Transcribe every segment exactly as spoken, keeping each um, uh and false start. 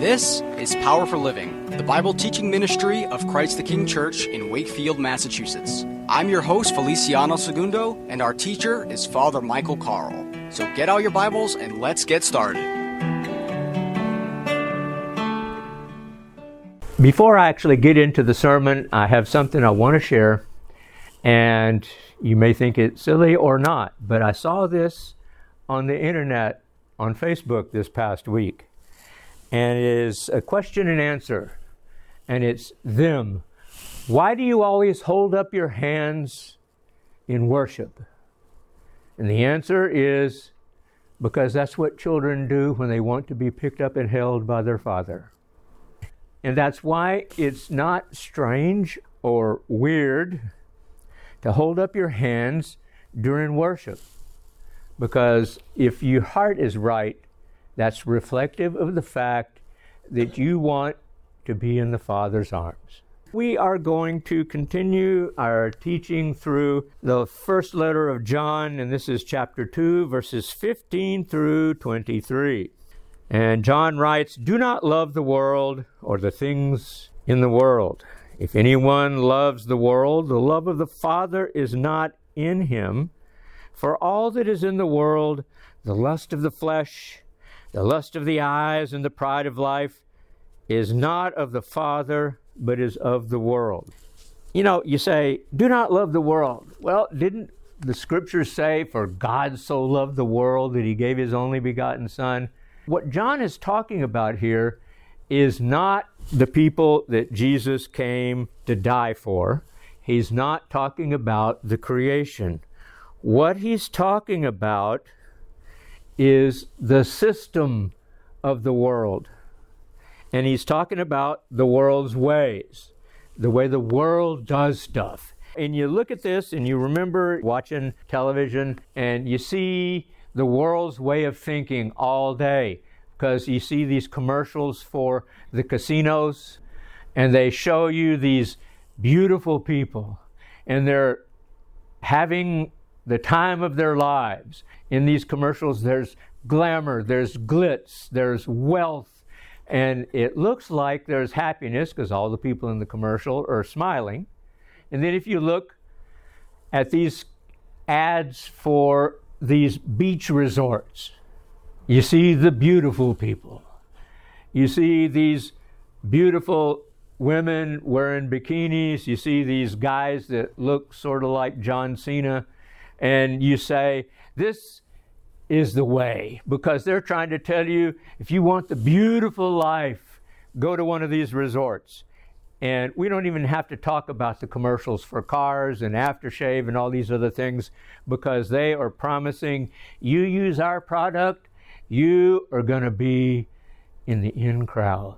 This is Power for Living, the Bible teaching ministry of Christ the King Church in Wakefield, Massachusetts. I'm your host, Feliciano Segundo, and our teacher is Father Michael Carl. So get out your Bibles and let's get started. Before I actually get into the sermon, I have something I want to share, and you may think it's silly or not, but I saw this on the internet on Facebook this past week. And it is a question and answer. And it's them. Why do you always hold up your hands in worship? And the answer is because that's what children do when they want to be picked up and held by their father. And that's why it's not strange or weird to hold up your hands during worship. Because if your heart is right, that's reflective of the fact that you want to be in the Father's arms. We are going to continue our teaching through the first letter of John, and this is chapter two, verses fifteen through twenty-three. And John writes, "Do not love the world or the things in the world. If anyone loves the world, the love of the Father is not in him. For all that is in the world, the lust of the flesh, the lust of the eyes, and the pride of life, is not of the Father, but is of the world." You know, you say, do not love the world. Well, didn't the scriptures say, for God so loved the world that he gave his only begotten Son? What John is talking about here is not the people that Jesus came to die for. He's not talking about the creation. What he's talking about is the system of the world. And he's talking about the world's ways, the way the world does stuff. And you look at this and you remember watching television and you see the world's way of thinking all day, because you see these commercials for the casinos and they show you these beautiful people and they're having the time of their lives. In these commercials, there's glamour, there's glitz, there's wealth, and it looks like there's happiness because all the people in the commercial are smiling. And then if you look at these ads for these beach resorts, you see the beautiful people. You see these beautiful women wearing bikinis. You see these guys that look sort of like John Cena. And you say, this is the way, because they're trying to tell you, if you want the beautiful life, go to one of these resorts. And we don't even have to talk about the commercials for cars and aftershave and all these other things, because they are promising, you use our product, you are going to be in the in crowd.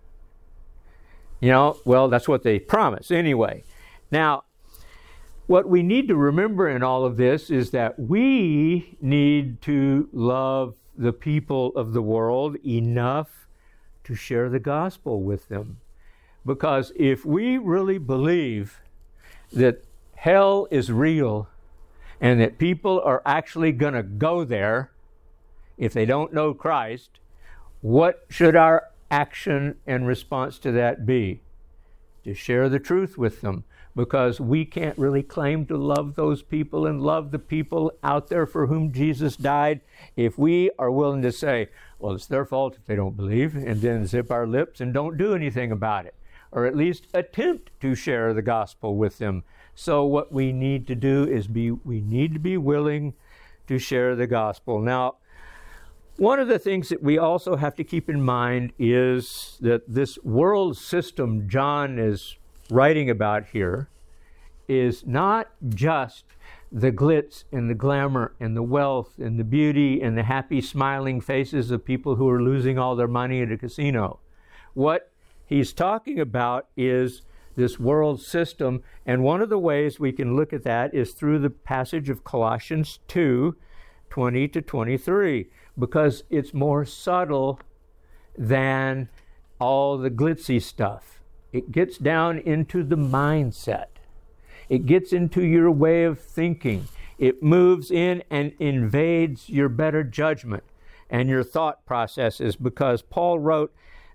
You know, well, that's what they promise anyway. Now, what we need to remember in all of this is that we need to love the people of the world enough to share the gospel with them. Because if we really believe that hell is real and that people are actually going to go there if they don't know Christ, what should our action and response to that be? To share the truth with them. Because we can't really claim to love those people and love the people out there for whom Jesus died if we are willing to say, well, it's their fault if they don't believe, and then zip our lips and don't do anything about it, or at least attempt to share the gospel with them. So what we need to do is be, we need to be willing to share the gospel. Now, one of the things that we also have to keep in mind is that this world system John is writing about here is not just the glitz and the glamour and the wealth and the beauty and the happy smiling faces of people who are losing all their money at a casino. What he's talking about is this world system, and one of the ways we can look at that is through the passage of Colossians two, twenty to twenty-three, because it's more subtle than all the glitzy stuff. It gets down into the mindset. It gets into your way of thinking. It moves in and invades your better judgment and your thought processes, because Paul wrote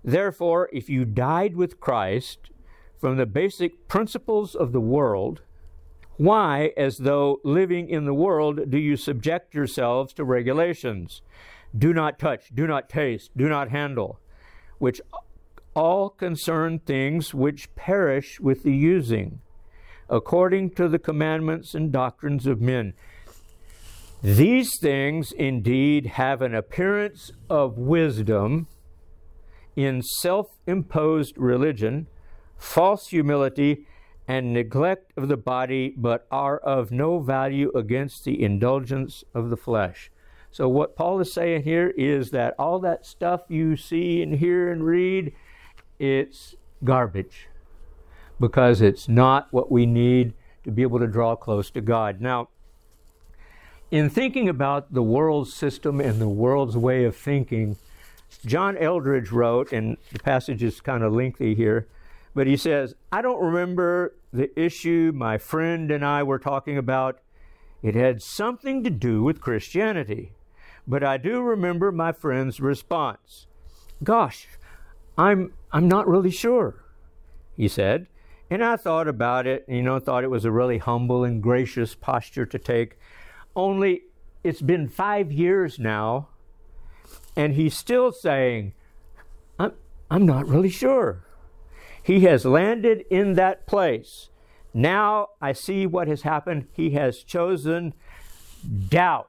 Therefore, if you died with Christ from the basic principles of the world, why, as though living in the world, do you subject yourselves to regulations? Do not touch, do not taste, do not handle, which all concern things which perish with the using, according to the commandments and doctrines of men. These things indeed have an appearance of wisdom in self-imposed religion, false humility, and neglect of the body, but are of no value against the indulgence of the flesh. So what Paul is saying here is that all that stuff you see and hear and read, it's garbage, because it's not what we need to be able to draw close to God. Now, in thinking about the world's system and the world's way of thinking, John Eldredge wrote, and the passage is kind of lengthy here, but he says, I don't remember the issue my friend and I were talking about. It had something to do with Christianity. But I do remember my friend's response. Gosh, I'm I'm not really sure, he said. And I thought about it, you know, thought it was a really humble and gracious posture to take. Only it's been five years now, and he's still saying, I'm, I'm not really sure. He has landed in that place. Now I see what has happened. He has chosen doubt,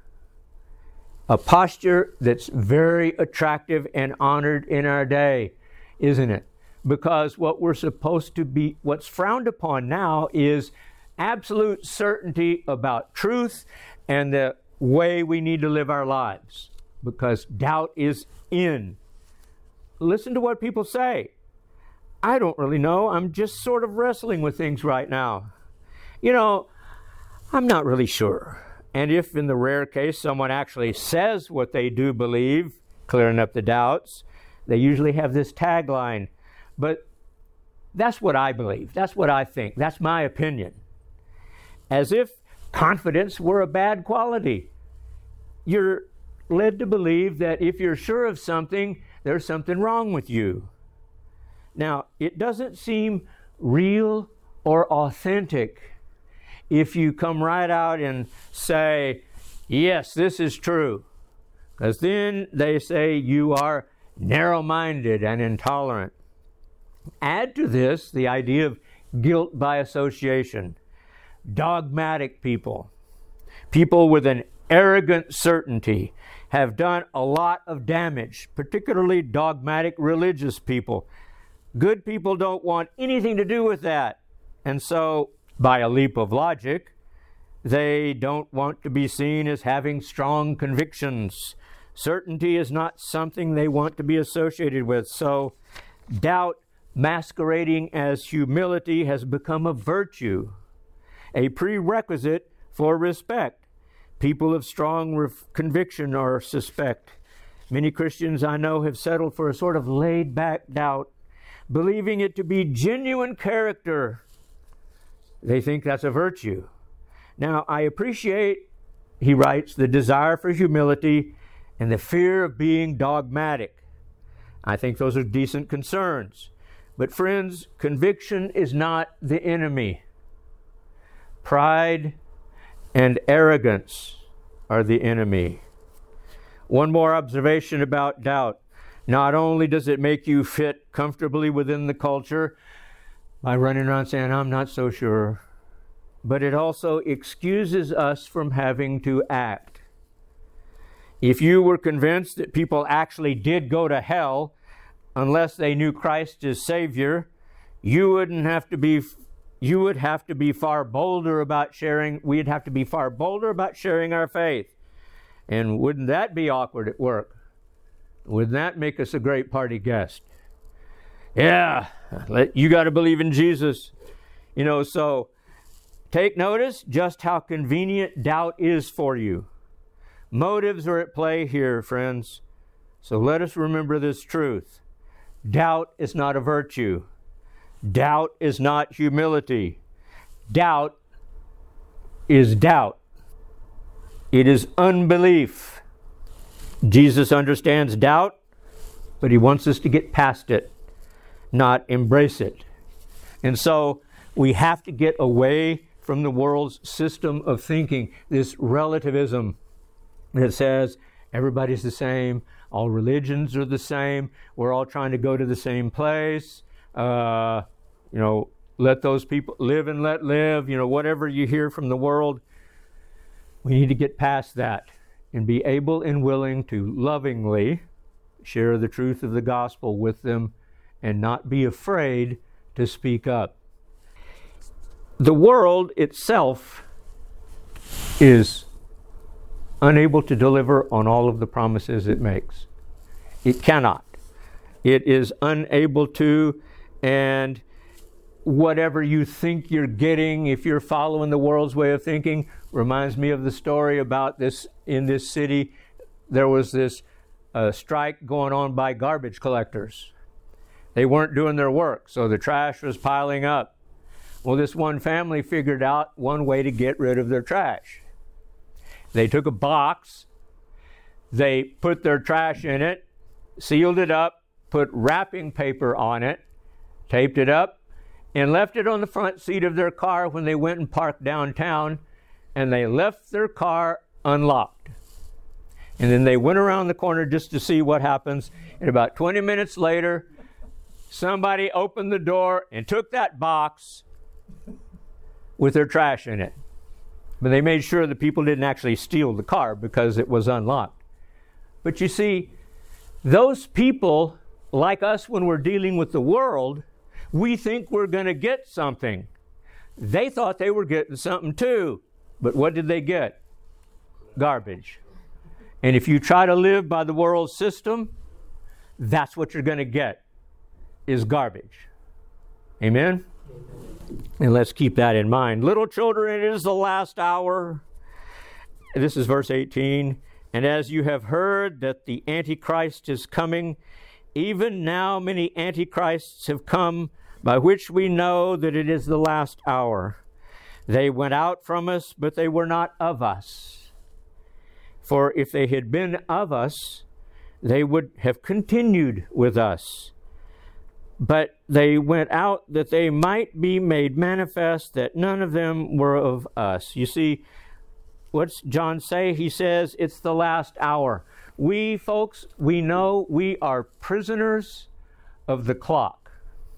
a posture that's very attractive and honored in our day, isn't it? Because what we're supposed to be, what's frowned upon now is absolute certainty about truth and the way we need to live our lives, because doubt is in. Listen to what people say. I don't really know. I'm just sort of wrestling with things right now. You know, I'm not really sure. And if in the rare case someone actually says what they do believe, clearing up the doubts, they usually have this tagline. But that's what I believe. That's what I think. That's my opinion. As if confidence were a bad quality. You're led to believe that if you're sure of something, there's something wrong with you. Now, it doesn't seem real or authentic if you come right out and say, yes, this is true. Because then they say you are narrow-minded and intolerant. Add to this the idea of guilt by association. Dogmatic people, people with an arrogant certainty, have done a lot of damage, particularly dogmatic religious people. Good people don't want anything to do with that. And so, by a leap of logic, they don't want to be seen as having strong convictions. Certainty is not something they want to be associated with. So, doubt masquerading as humility has become a virtue, a prerequisite for respect. People of strong ref- conviction are suspect. Many Christians I know have settled for a sort of laid-back doubt, believing it to be genuine character. They think that's a virtue. Now, I appreciate, he writes, the desire for humility and the fear of being dogmatic. I think those are decent concerns. But friends, conviction is not the enemy. Pride and arrogance are the enemy. One more observation about doubt. Not only does it make you fit comfortably within the culture by running around saying, I'm not so sure, but it also excuses us from having to act. If you were convinced that people actually did go to hell unless they knew Christ as Savior, you wouldn't have to be you would have to be far bolder about sharing, we'd have to be far bolder about sharing our faith. And wouldn't that be awkward at work? Wouldn't that make us a great party guest? Yeah, let, you got to believe in Jesus. You know, so take notice just how convenient doubt is for you. Motives are at play here, friends. So let us remember this truth. Doubt is not a virtue. Doubt is not humility. Doubt is doubt. It is unbelief. Jesus understands doubt but he wants us to get past it, not embrace it. And so we have to get away from the world's system of thinking, this relativism that says everybody's the same, all religions are the same, we're all trying to go to the same place, uh, you know, let those people live and let live, you know, whatever you hear from the world. We need to get past that and be able and willing to lovingly share the truth of the gospel with them and not be afraid to speak up. The world itself is unable to deliver on all of the promises it makes. It cannot. It is unable to, and whatever you think you're getting, if you're following the world's way of thinking, reminds me of the story about this in this city. There was this uh, strike going on by garbage collectors. They weren't doing their work, so the trash was piling up. Well, this one family figured out one way to get rid of their trash. They took a box, they put their trash in it, sealed it up, put wrapping paper on it, taped it up, and left it on the front seat of their car when they went and parked downtown, and they left their car unlocked. And then they went around the corner just to see what happens, and about twenty minutes later, somebody opened the door and took that box with their trash in it. But they made sure the people didn't actually steal the car because it was unlocked. But you see, those people, like us when we're dealing with the world, we think we're going to get something. They thought they were getting something too. But what did they get? Garbage. And if you try to live by the world system, that's what you're going to get, is garbage. Amen? And let's keep that in mind. Little children, it is the last hour. This is verse eighteen. And as you have heard that the Antichrist is coming, even now many Antichrists have come, by which we know that it is the last hour. They went out from us, but they were not of us. For if they had been of us, they would have continued with us. But they went out that they might be made manifest that none of them were of us. You see, what's John say? He says it's the last hour. We folks, we know we are prisoners of the clock.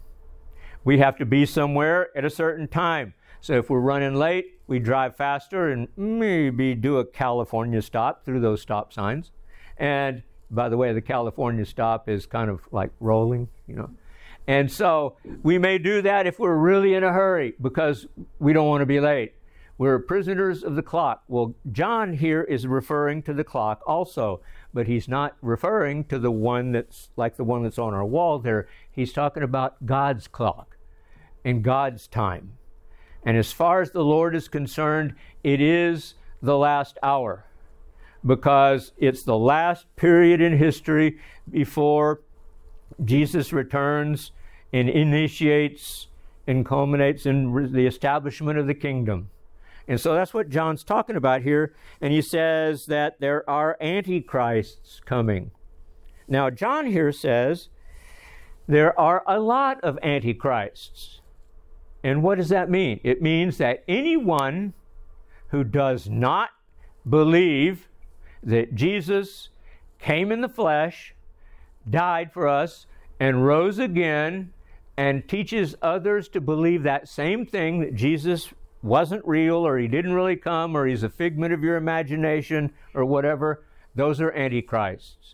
We have to be somewhere at a certain time. So if we're running late, we drive faster and maybe do a California stop through those stop signs. And by the way, the California stop is kind of like rolling, you know. And so we may do that if we're really in a hurry because we don't want to be late. We're prisoners of the clock. Well, John here is referring to the clock also, but he's not referring to the one that's like the one that's on our wall there. He's talking about God's clock and God's time. And as far as the Lord is concerned, it is the last hour because it's the last period in history before Jesus returns and initiates and culminates in the establishment of the kingdom. And so that's what John's talking about here. And he says that there are antichrists coming. Now, John here says there are a lot of antichrists. And what does that mean? It means that anyone who does not believe that Jesus came in the flesh, died for us, and rose again, and teaches others to believe that same thing, that Jesus wasn't real, or he didn't really come, or he's a figment of your imagination, or whatever, those are antichrists.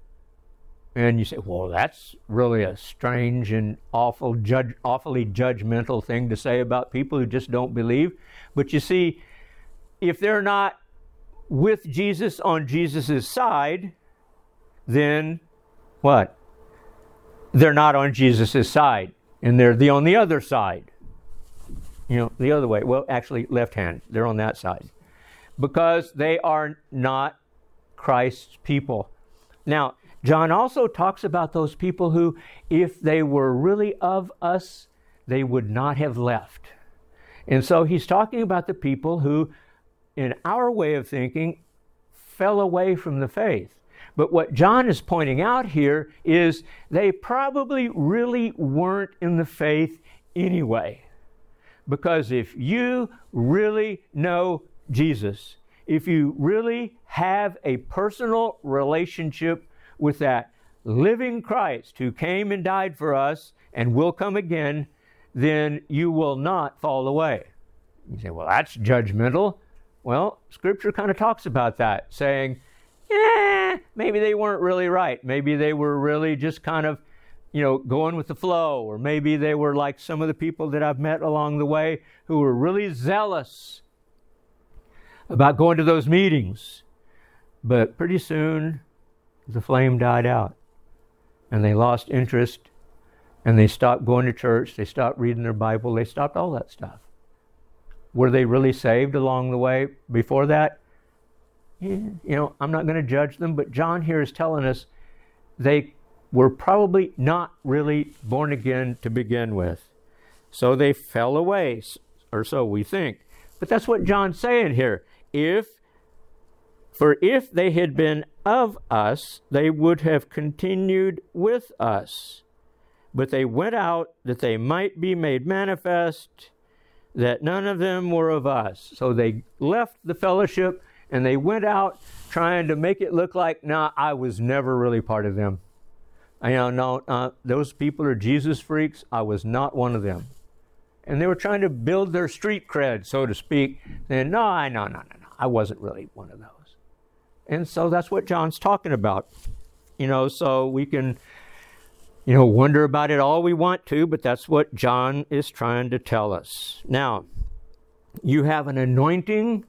And you say, well, that's really a strange and awful, judge, awfully judgmental thing to say about people who just don't believe. But you see, if they're not with Jesus on Jesus' side, then what? They're not on Jesus' side, and they're the on the other side. You know, the other way. Well, actually, left hand. They're on that side. Because they are not Christ's people. Now, John also talks about those people who, if they were really of us, they would not have left. And so he's talking about the people who, in our way of thinking, fell away from the faith. But what John is pointing out here is they probably really weren't in the faith anyway. Because if you really know Jesus, if you really have a personal relationship with that living Christ who came and died for us and will come again, then you will not fall away. You say, well, that's judgmental. Well, Scripture kind of talks about that, saying, yeah, maybe they weren't really right. Maybe they were really just kind of, you know, going with the flow. Or maybe they were like some of the people that I've met along the way who were really zealous about going to those meetings. But pretty soon, the flame died out. And they lost interest. And they stopped going to church. They stopped reading their Bible. They stopped all that stuff. Were they really saved along the way before that? Yeah, you know, I'm not going to judge them, but John here is telling us they were probably not really born again to begin with. So they fell away, or so we think. But that's what John's saying here. If, for if they had been of us, they would have continued with us. But they went out that they might be made manifest that none of them were of us. So they left the fellowship and they went out trying to make it look like, nah, I was never really part of them. I know, no, uh, those people are Jesus freaks. I was not one of them. And they were trying to build their street cred, so to speak. And no, I no, no, no, no. I wasn't really one of those. And so that's what John's talking about. You know, so we can, you know, wonder about it all we want to, but that's what John is trying to tell us. Now, you have an anointing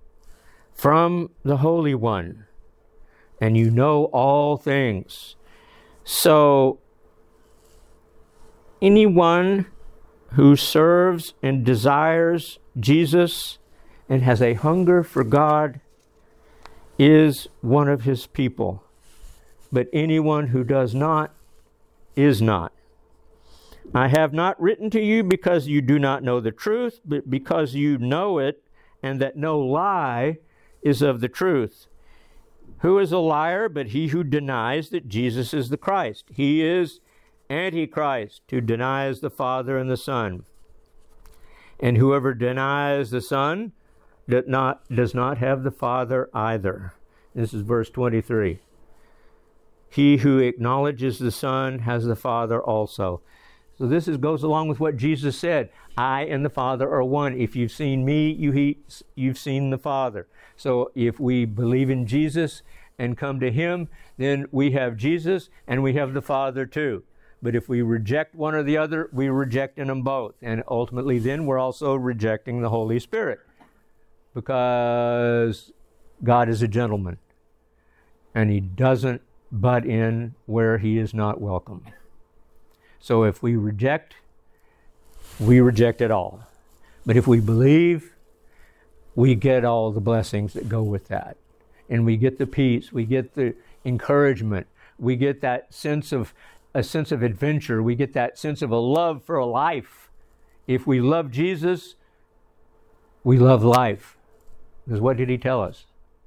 from the Holy One, and you know all things. So, anyone who serves and desires Jesus and has a hunger for God is one of his people. But anyone who does not is not. I have not written to you because you do not know the truth, but because you know it, and that no lie is of the truth. Who is a liar but he who denies that Jesus is the Christ? He is Antichrist, who denies the Father and the Son. And whoever denies the Son does not, does not have the Father either. This is verse twenty-three. He who acknowledges the Son has the Father also. So this is, goes along with what Jesus said. I and the Father are one. If you've seen me, you he, you've seen the Father. So if we believe in Jesus and come to him, then we have Jesus and we have the Father too. But if we reject one or the other, we reject in them both. And ultimately then we're also rejecting the Holy Spirit. Because God is a gentleman. And he doesn't butt in where he is not welcome. So if we reject, we reject it all. But if we believe, we get all the blessings that go with that. And we get the peace, we get the encouragement, we get that sense of a sense of adventure, we get that sense of a love for a life. If we love Jesus, we love life. Because what did he tell us?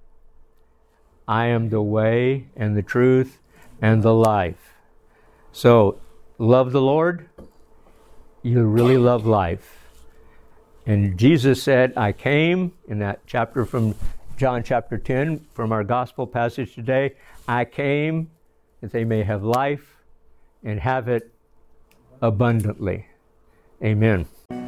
I am the way and the truth and the life. So, love the Lord, you really love life. And Jesus said, I came, in that chapter from John chapter ten, from our gospel passage today, I came that they may have life and have it abundantly. Amen.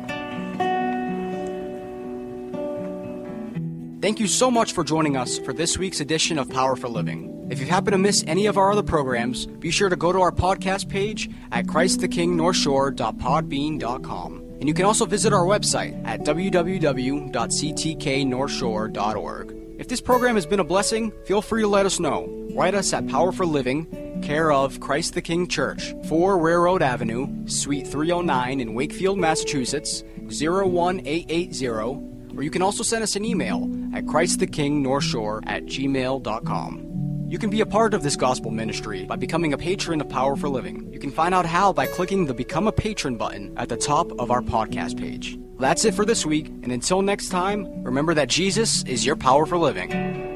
Thank you so much for joining us for this week's edition of Power for Living. If you happen to miss any of our other programs, be sure to go to our podcast page at christ the king north shore dot podbean dot com. And you can also visit our website at w w w dot c t k north shore dot org. If this program has been a blessing, feel free to let us know. Write us at Power for Living, care of Christ the King Church, four Railroad Avenue, Suite three oh nine in Wakefield, Massachusetts, zero one eight eight zero. Or you can also send us an email at christ the king north shore at gmail dot com. You can be a part of this gospel ministry by becoming a patron of Power for Living. You can find out how by clicking the Become a Patron button at the top of our podcast page. That's it for this week, and until next time, remember that Jesus is your power for living.